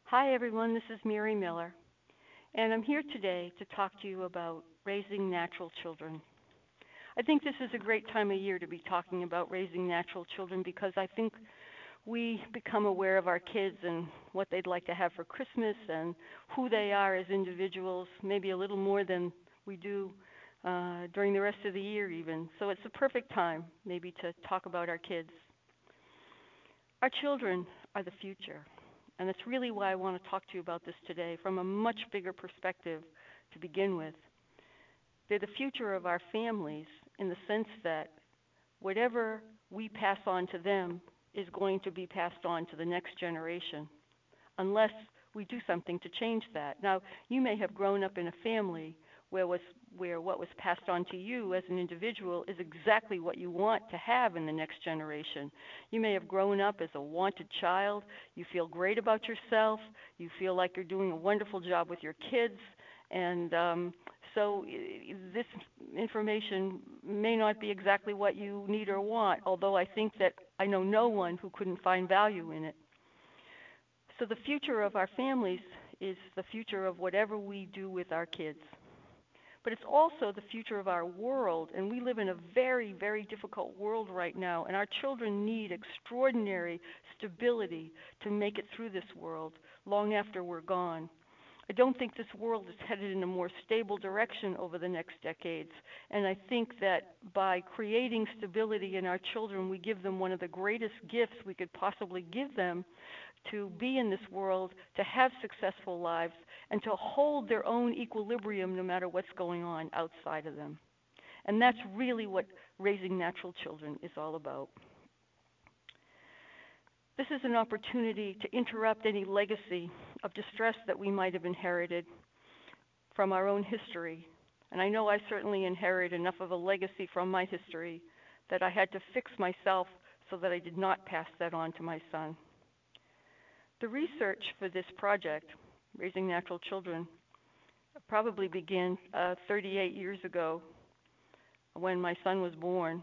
Hi, everyone. This is Mary Miller, and I'm here today to talk to you about raising natural children. I think this is a great time of year to be talking about raising natural children because I think we become aware of our kids and what they'd like to have for Christmas and who they are as individuals, maybe a little more than we do during the rest of the year, even. So it's a perfect time, maybe, to talk about our kids. Our children are the future. And that's really why I want to talk to you about this today from a much bigger perspective to begin with. They're the future of our families in the sense that whatever we pass on to them is going to be passed on to the next generation, unless we do something to change that. Now, you may have grown up in a family where what was passed on to you as an individual is exactly what you want to have in the next generation. You may have grown up as a wanted child. You feel great about yourself. You feel like you're doing a wonderful job with your kids. And this information may not be exactly what you need or want, although I think that I know no one who couldn't find value in it. So the future of our families is the future of whatever we do with our kids. But it's also the future of our world, and we live in a very, very difficult world right now, and our children need extraordinary stability to make it through this world long after we're gone. I don't think this world is headed in a more stable direction over the next decades, and I think that by creating stability in our children, we give them one of the greatest gifts we could possibly give them to be in this world, to have successful lives, and to hold their own equilibrium no matter what's going on outside of them. And that's really what raising natural children is all about. This is an opportunity to interrupt any legacy of distress that we might have inherited from our own history. And I know I certainly inherited enough of a legacy from my history that I had to fix myself so that I did not pass that on to my son. The research for this project, Raising Natural Children, probably began 38 years ago when my son was born.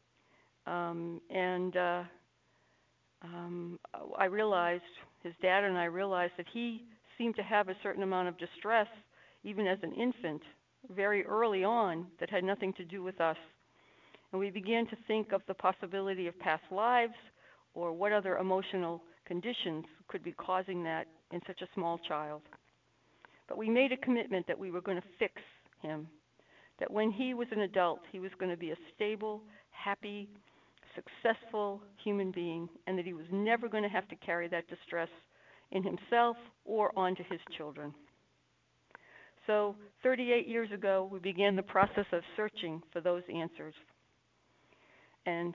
I realized, his dad and I realized that he seemed to have a certain amount of distress, even as an infant, very early on, that had nothing to do with us. And we began to think of the possibility of past lives or what other emotional conditions could be causing that in such a small child. But we made a commitment that we were going to fix him, that when he was an adult, he was going to be a stable, happy, successful human being, and that he was never going to have to carry that distress in himself or onto his children. So 38 years ago, we began the process of searching for those answers. And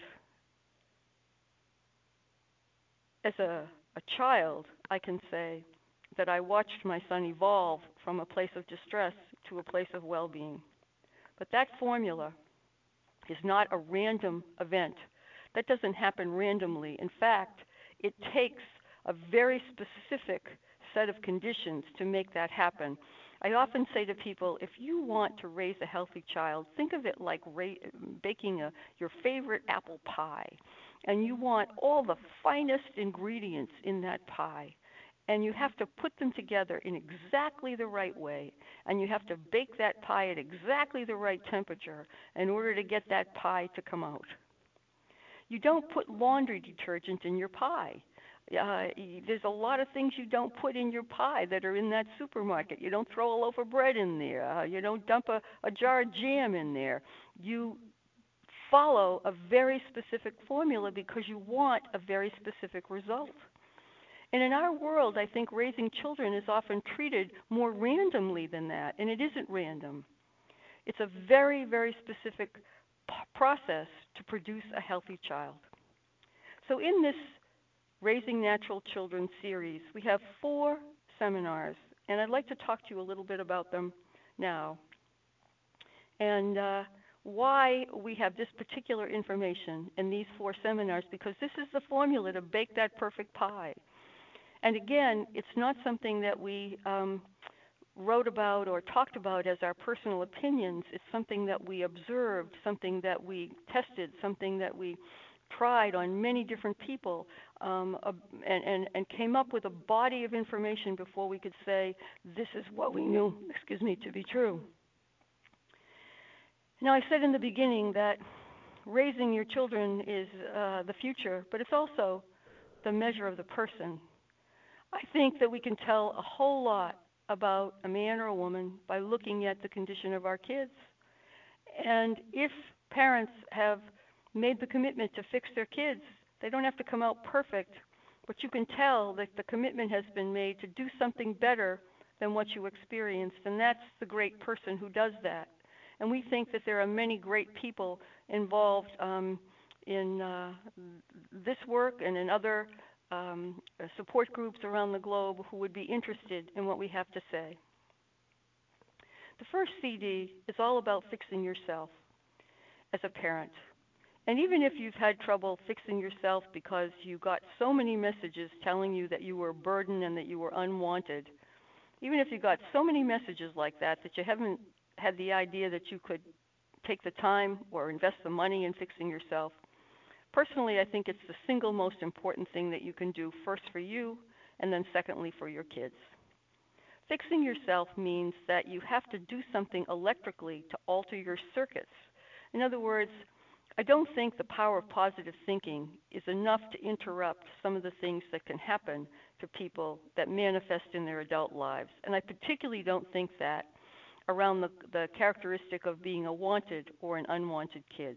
as a child, I can say that I watched my son evolve from a place of distress to a place of well-being. But that formula is not a random event. That doesn't happen randomly. In fact, it takes a very specific set of conditions to make that happen. I often say to people, if you want to raise a healthy child, think of it like baking your favorite apple pie. And you want all the finest ingredients in that pie. And you have to put them together in exactly the right way. And you have to bake that pie at exactly the right temperature in order to get that pie to come out. You don't put laundry detergent in your pie. There's a lot of things you don't put in your pie that are in that supermarket. You don't throw a loaf of bread in there. You don't dump a jar of jam in there. You follow a very specific formula because you want a very specific result. And in our world, I think raising children is often treated more randomly than that, and it isn't random. It's a very, very specific process to produce a healthy child. So in this Raising Natural Children series, we have 4 seminars, and I'd like to talk to you a little bit about them now. And why we have this particular information in these 4 seminars, because this is the formula to bake that perfect pie. And again, it's not something that we wrote about or talked about as our personal opinions. It's something that we observed, something that we tested, something that we tried on many different people and came up with a body of information before we could say this is what we knew, to be true. Now, I said in the beginning that raising your children is the future, but it's also the measure of the person. I think that we can tell a whole lot about a man or a woman by looking at the condition of our kids. And if parents have made the commitment to fix their kids, they don't have to come out perfect, but you can tell that the commitment has been made to do something better than what you experienced, and that's the great person who does that. And we think that there are many great people involved in this work and in other support groups around the globe who would be interested in what we have to say. The first CD is all about fixing yourself as a parent. And even if you've had trouble fixing yourself because you got so many messages telling you that you were a burden and that you were unwanted, even if you got so many messages like that you haven't had the idea that you could take the time or invest the money in fixing yourself, personally, I think it's the single most important thing that you can do, first for you and then secondly for your kids. Fixing yourself means that you have to do something electrically to alter your circuits. In other words, I don't think the power of positive thinking is enough to interrupt some of the things that can happen to people that manifest in their adult lives. And I particularly don't think that around the characteristic of being a wanted or an unwanted kid.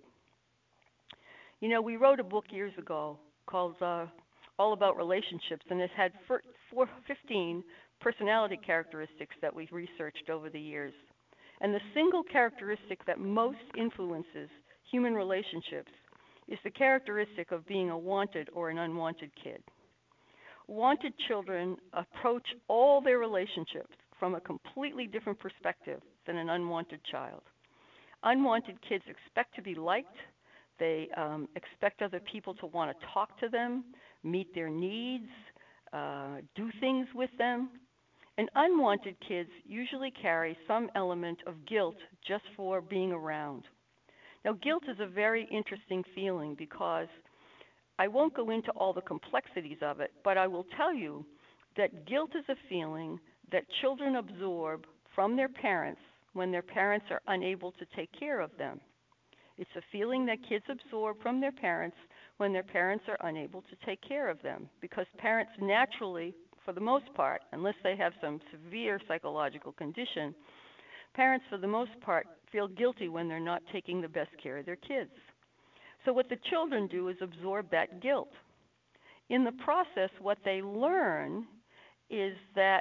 You know, we wrote a book years ago called All About Relationships, and it had 15 personality characteristics that we've researched over the years. And the single characteristic that most influences human relationships is the characteristic of being a wanted or an unwanted kid. Wanted children approach all their relationships from a completely different perspective than an unwanted child. Unwanted kids expect to be liked. They expect other people to want to talk to them, meet their needs, do things with them. And unwanted kids usually carry some element of guilt just for being around. Now, guilt is a very interesting feeling because I won't go into all the complexities of it, but I will tell you that guilt is a feeling that children absorb from their parents when their parents are unable to take care of them. It's a feeling that kids absorb from their parents when their parents are unable to take care of them, because parents naturally, for the most part, unless they have some severe psychological condition, parents for the most part feel guilty when they're not taking the best care of their kids. So what the children do is absorb that guilt. In the process, what they learn is that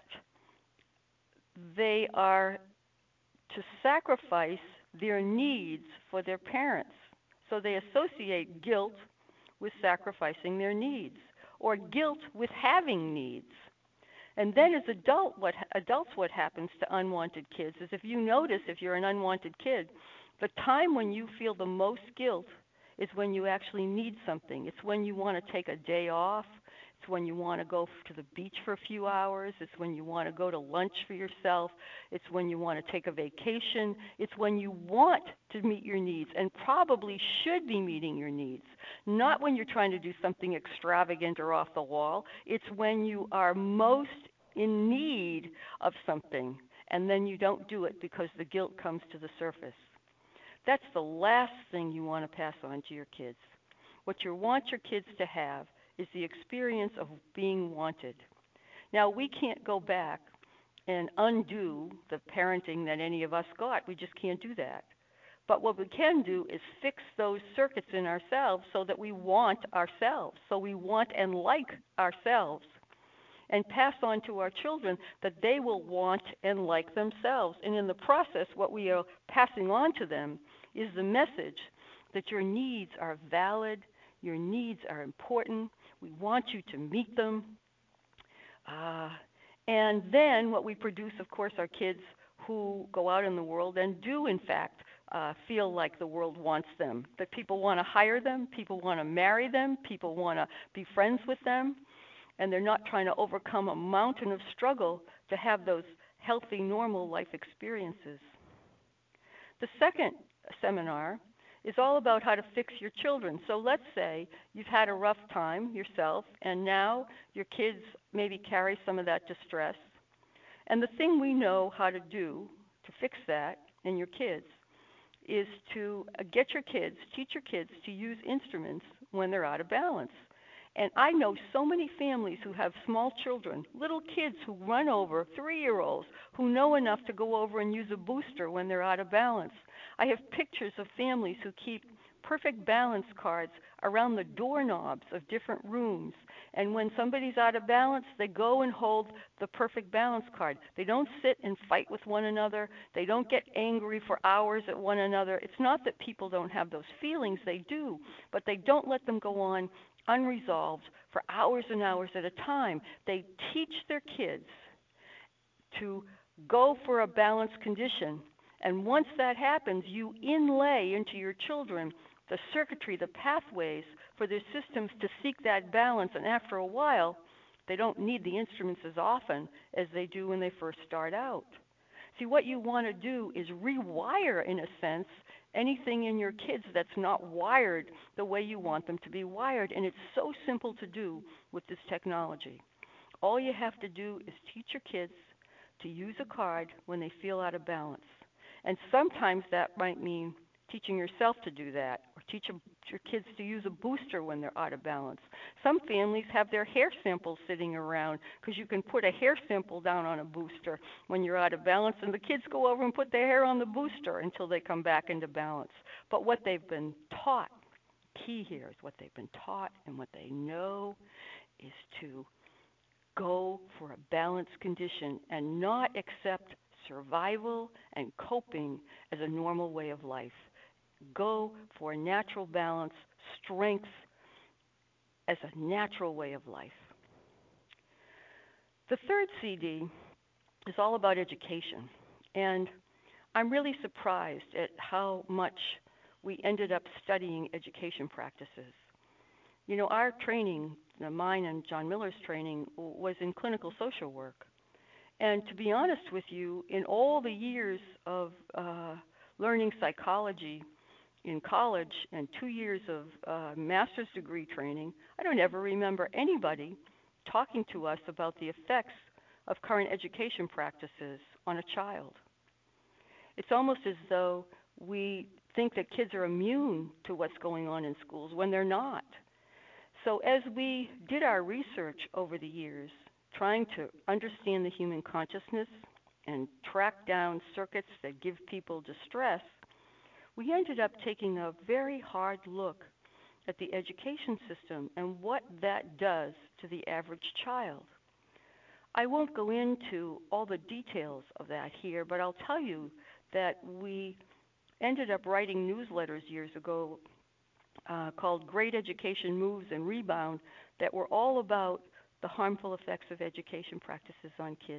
they are to sacrifice their needs for their parents. So they associate guilt with sacrificing their needs, or guilt with having needs. And then as adults, what happens to unwanted kids is, if you notice, if you're an unwanted kid, the time when you feel the most guilt is when you actually need something. It's when you want to take a day off. It's when you want to go to the beach for a few hours. It's when you want to go to lunch for yourself. It's when you want to take a vacation. It's when you want to meet your needs and probably should be meeting your needs. Not when you're trying to do something extravagant or off the wall. It's when you are most in need of something, and then you don't do it because the guilt comes to the surface. That's the last thing you want to pass on to your kids. What you want your kids to have is the experience of being wanted. Now, we can't go back and undo the parenting that any of us got. We just can't do that. But what we can do is fix those circuits in ourselves so that we want ourselves, so we want and like ourselves, and pass on to our children that they will want and like themselves. And in the process, what we are passing on to them is the message that your needs are valid, your needs are important, we want you to meet them. And then what we produce, of course, are kids who go out in the world and do, in fact, feel like the world wants them, that people want to hire them, people want to marry them, people want to be friends with them, and they're not trying to overcome a mountain of struggle to have those healthy, normal life experiences. The second seminar is all about how to fix your children. So let's say you've had a rough time yourself, and now your kids maybe carry some of that distress. And the thing we know how to do to fix that in your kids is to get your kids, teach your kids to use instruments when they're out of balance. And I know so many families who have small children, little kids who run over, 3-year-olds, who know enough to go over and use a booster when they're out of balance. I have pictures of families who keep perfect balance cards around the doorknobs of different rooms. And when somebody's out of balance, they go and hold the perfect balance card. They don't sit and fight with one another. They don't get angry for hours at one another. It's not that people don't have those feelings, they do, but they don't let them go on unresolved for hours and hours at a time. They teach their kids to go for a balanced condition. And once that happens, you inlay into your children the circuitry, the pathways for their systems to seek that balance. And after a while, they don't need the instruments as often as they do when they first start out. See, what you want to do is rewire, in a sense, anything in your kids that's not wired the way you want them to be wired. And it's so simple to do with this technology. All you have to do is teach your kids to use a card when they feel out of balance. And sometimes that might mean teaching yourself to do that, or teach your kids to use a booster when they're out of balance. Some families have their hair samples sitting around because you can put a hair sample down on a booster when you're out of balance, and the kids go over and put their hair on the booster until they come back into balance. But what they've been taught, key here is what they've been taught and what they know is to go for a balanced condition and not accept survival and coping as a normal way of life. Go for a natural balance, strength as a natural way of life. The third CD is all about education. And I'm really surprised at how much we ended up studying education practices. You know, our training, mine and John Miller's training, was in clinical social work. And to be honest with you, in all the years of learning psychology in college and 2 years of master's degree training, I don't ever remember anybody talking to us about the effects of current education practices on a child. It's almost as though we think that kids are immune to what's going on in schools when they're not. So as we did our research over the years, trying to understand the human consciousness and track down circuits that give people distress, we ended up taking a very hard look at the education system and what that does to the average child. I won't go into all the details of that here, but I'll tell you that we ended up writing newsletters years ago called Great Education Moves and Rebound that were all about the harmful effects of education practices on kids.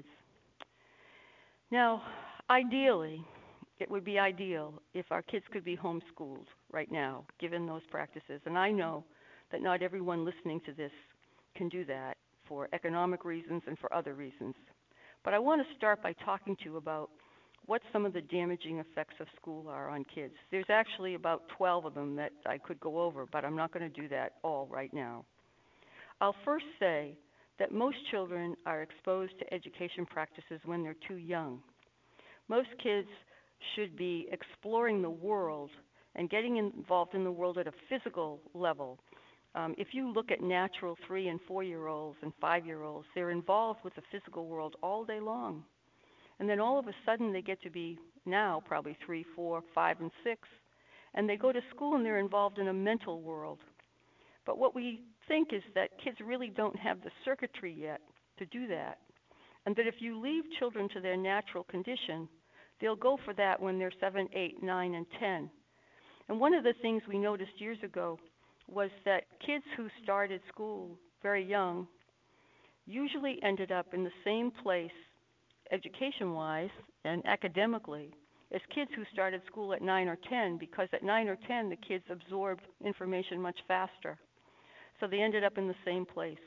Now, ideally, it would be ideal if our kids could be homeschooled right now, given those practices. And I know that not everyone listening to this can do that for economic reasons and for other reasons. But I want to start by talking to you about what some of the damaging effects of school are on kids. There's actually about 12 of them that I could go over, but I'm not going to do that all right now. I'll first say that most children are exposed to education practices when they're too young. Most kids should be exploring the world and getting involved in the world at a physical level. If you look at natural 3- and 4-year-olds and 5-year-olds, they're involved with the physical world all day long. And then all of a sudden they get to be now probably 3, 4, 5, and 6, and they go to school and they're involved in a mental world. But what we think is that kids really don't have the circuitry yet to do that, and that if you leave children to their natural condition, they'll go for that when they're 7, 8, 9, and 10. And one of the things we noticed years ago was that kids who started school very young usually ended up in the same place education-wise and academically as kids who started school at 9 or 10, because at 9 or 10 the kids absorbed information much faster. So they ended up in the same place.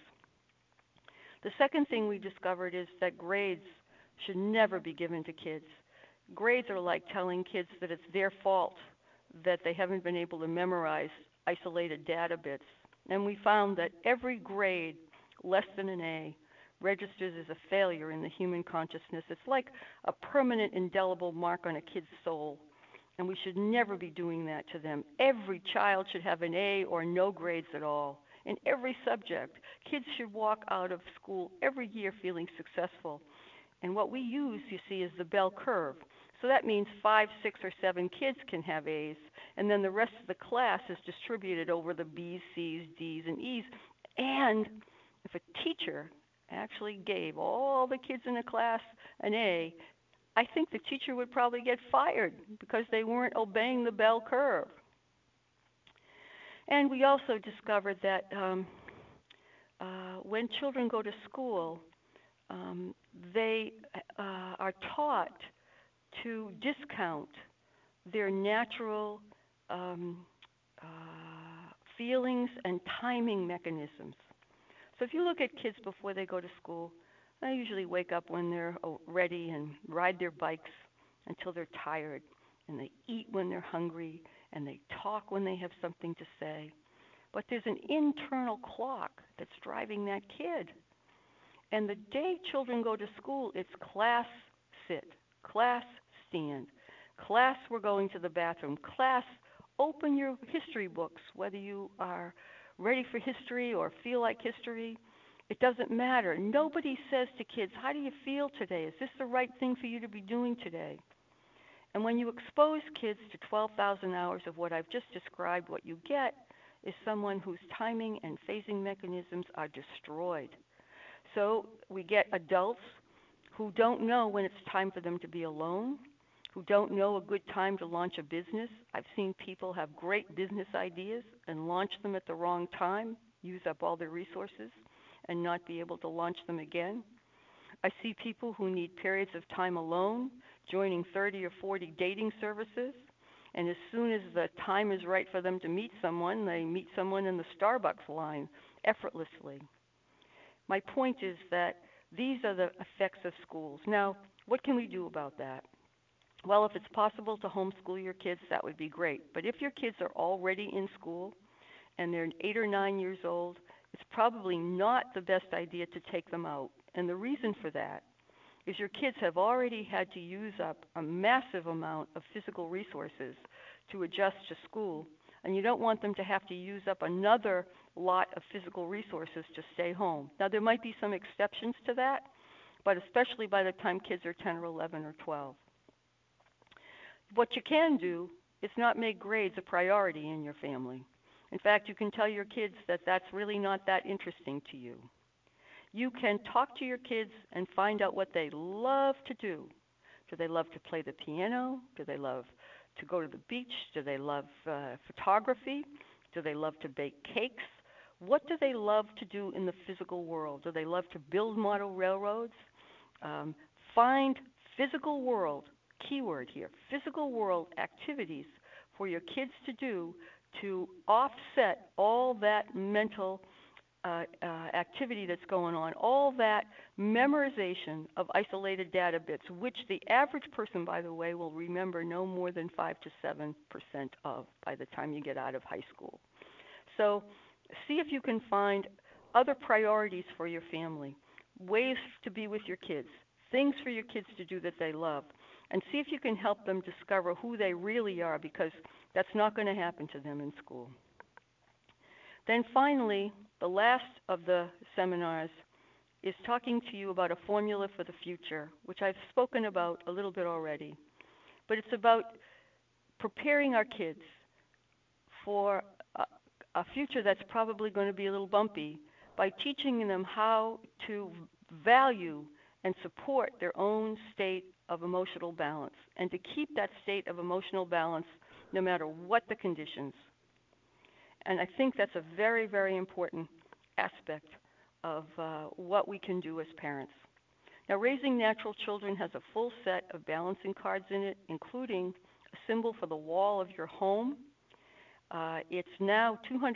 The second thing we discovered is that grades should never be given to kids. Grades are like telling kids that it's their fault that they haven't been able to memorize isolated data bits. And we found that every grade less than an A registers as a failure in the human consciousness. It's like a permanent indelible mark on a kid's soul. And we should never be doing that to them. Every child should have an A or no grades at all in every subject. Kids should walk out of school every year feeling successful. And what we use, you see, is the bell curve. So that means 5, 6, or 7 kids can have A's, and then the rest of the class is distributed over the B's, C's, D's, and E's. And if a teacher actually gave all the kids in a class an A, I think the teacher would probably get fired because they weren't obeying the bell curve. And we also discovered that when children go to school, they are taught to discount their natural feelings and timing mechanisms. So if you look at kids before they go to school, they usually wake up when they're ready and ride their bikes until they're tired, and they eat when they're hungry, and they talk when they have something to say. But there's an internal clock that's driving that kid. And the day children go to school, it's class sit, class stand, class we're going to the bathroom, class open your history books, whether you are ready for history or feel like history. It doesn't matter. Nobody says to kids, how do you feel today? Is this the right thing for you to be doing today? And when you expose kids to 12,000 hours of what I've just described, what you get is someone whose timing and phasing mechanisms are destroyed. So we get adults who don't know when it's time for them to be alone, who don't know a good time to launch a business. I've seen people have great business ideas and launch them at the wrong time, use up all their resources, and not be able to launch them again. I see people who need periods of time alone, joining 30 or 40 dating services, and as soon as the time is right for them to meet someone, they meet someone in the Starbucks line effortlessly. My point is that these are the effects of schools. Now, what can we do about that? Well, if it's possible to homeschool your kids, that would be great. But if your kids are already in school and they're 8 or 9 years old, it's probably not the best idea to take them out. And the reason for that is your kids have already had to use up a massive amount of physical resources to adjust to school, and you don't want them to have to use up another lot of physical resources to stay home. Now, there might be some exceptions to that, but especially by the time kids are 10 or 11 or 12. What you can do is not make grades a priority in your family. In fact, you can tell your kids that that's really not that interesting to you. You can talk to your kids and find out what they love to do. Do they love to play the piano? Do they love to go to the beach? Do they love photography? Do they love to bake cakes? What do they love to do in the physical world? Do they love to build model railroads? Find physical world, keyword here, physical world activities for your kids to do to offset all that mental activity that's going on, all that memorization of isolated data bits, which the average person, by the way, will remember no more than 5 to 7% of by the time you get out of high school. So see if you can find other priorities for your family, ways to be with your kids, things for your kids to do that they love, and see if you can help them discover who they really are, because that's not going to happen to them in school. Then finally, the last of the seminars is talking to you about a formula for the future, which I've spoken about a little bit already. But it's about preparing our kids for a future that's probably going to be a little bumpy by teaching them how to value and support their own state of emotional balance and to keep that state of emotional balance no matter what the conditions. And I think that's a very, very important aspect of what we can do as parents. Now, Raising Natural Children has a full set of balancing cards in it, including a symbol for the wall of your home. It's now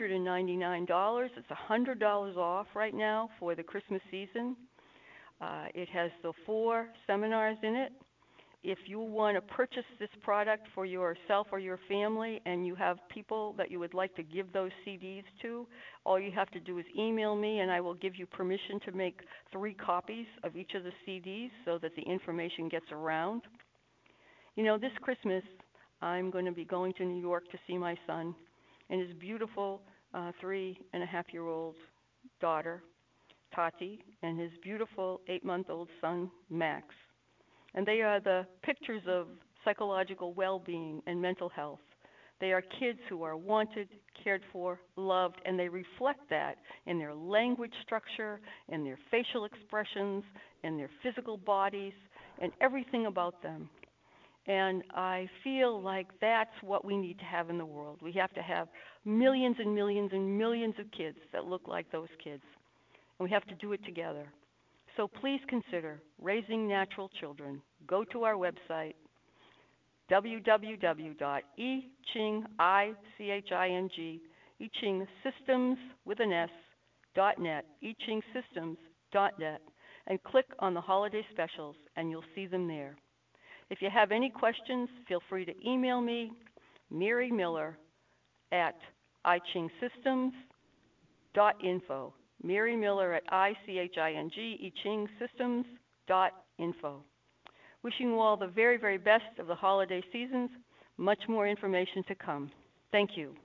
$299. It's $100 off right now for the Christmas season. It has the 4 seminars in it. if you want to purchase this product for yourself or your family and you have people that you would like to give those CDs to, all you have to do is email me and I will give you permission to make 3 copies of each of the CDs so that the information gets around. You know, this Christmas, I'm going to be going to New York to see my son and his beautiful 3.5-year-old daughter, Tati, and his beautiful 8-month-old son, Max. And they are the pictures of psychological well-being and mental health. They are kids who are wanted, cared for, loved, and they reflect that in their language structure, in their facial expressions, in their physical bodies, and everything about them. And I feel like that's what we need to have in the world. We have to have millions and millions and millions of kids that look like those kids. And we have to do it together. So please consider raising natural children. Go to our website, www.iching, I-C-H-I-N-G, Iching Systems with an S, .net, ichingsystems.net, and click on the holiday specials, and you'll see them there. If you have any questions, feel free to email me, Mary Miller, at ichingsystems.info. Mary Miller at I-C-H-I-N-G, ichingsystems.info. Wishing you all the very, very best of the holiday seasons. Much more information to come. Thank you.